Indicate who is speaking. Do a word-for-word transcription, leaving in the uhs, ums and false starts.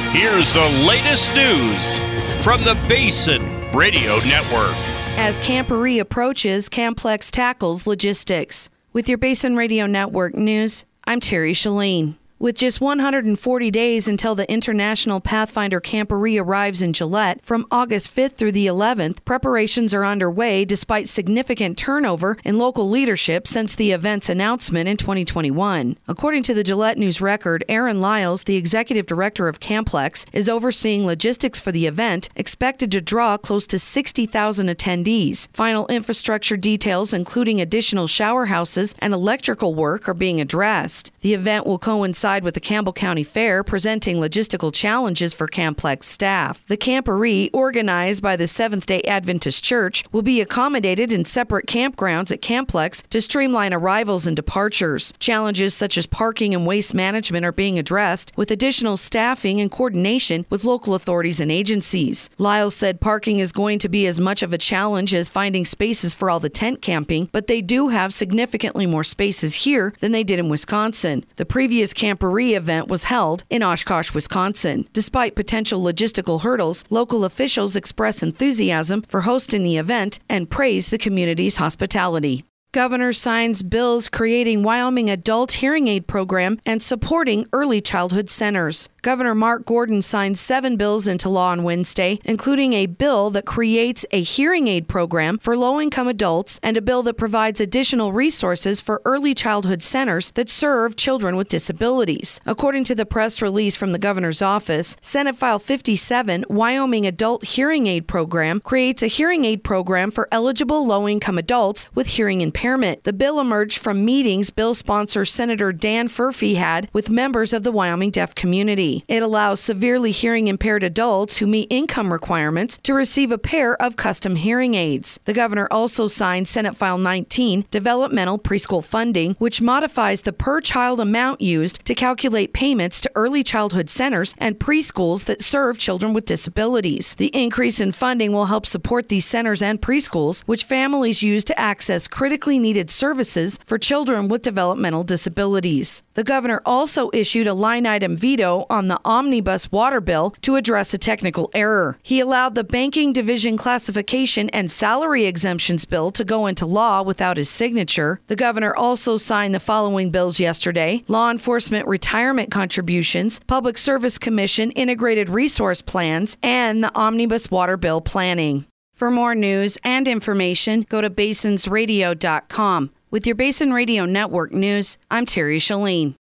Speaker 1: Here's the latest news from the Basin Radio Network.
Speaker 2: As Camporee approaches, Camplex tackles logistics. With your Basin Radio Network news, I'm Terry Shalene. With just one hundred forty days until the International Pathfinder Camporee arrives in Gillette, from August fifth through the eleventh, preparations are underway despite significant turnover in local leadership since the event's announcement in twenty twenty-one. According to the Gillette News Record, Aaron Lyles, the executive director of Camplex, is overseeing logistics for the event, expected to draw close to sixty thousand attendees. Final infrastructure details, including additional shower houses and electrical work, are being addressed. The event will coincide with the Campbell County Fair, presenting logistical challenges for Camplex staff. The Camporee, organized by the Seventh-day Adventist Church, will be accommodated in separate campgrounds at Camplex to streamline arrivals and departures. Challenges such as parking and waste management are being addressed, with additional staffing and coordination with local authorities and agencies. Lyles said parking is going to be as much of a challenge as finding spaces for all the tent camping, but they do have significantly more spaces here than they did in Wisconsin. The previous Camporee event was held in Oshkosh, Wisconsin. Despite potential logistical hurdles, local officials express enthusiasm for hosting the event and praise the community's hospitality. Governor signs bills creating Wyoming adult hearing aid program and supporting early childhood centers. Governor Mark Gordon signed seven bills into law on Wednesday, including a bill that creates a hearing aid program for low-income adults and a bill that provides additional resources for early childhood centers that serve children with disabilities. According to the press release from the governor's office, Senate File fifty-seven, Wyoming Adult Hearing Aid Program, creates a hearing aid program for eligible low-income adults with hearing impairment. The bill emerged from meetings bill sponsor Senator Dan Furphy had with members of the Wyoming deaf community. It allows severely hearing impaired adults who meet income requirements to receive a pair of custom hearing aids. The governor also signed Senate File nineteen, Developmental Preschool Funding, which modifies the per-child amount used to calculate payments to early childhood centers and preschools that serve children with disabilities. The increase in funding will help support these centers and preschools, which families use to access critically needed services for children with developmental disabilities. The governor also issued a line-item veto on the omnibus water bill to address a technical error. He allowed the banking division classification and salary exemptions bill to go into law without his signature. The governor also signed the following bills yesterday: law enforcement retirement contributions, Public Service Commission integrated resource plans, and the omnibus water bill planning. For more news and information, go to basins radio dot com. With your Basin Radio Network news, I'm Terry Shalene.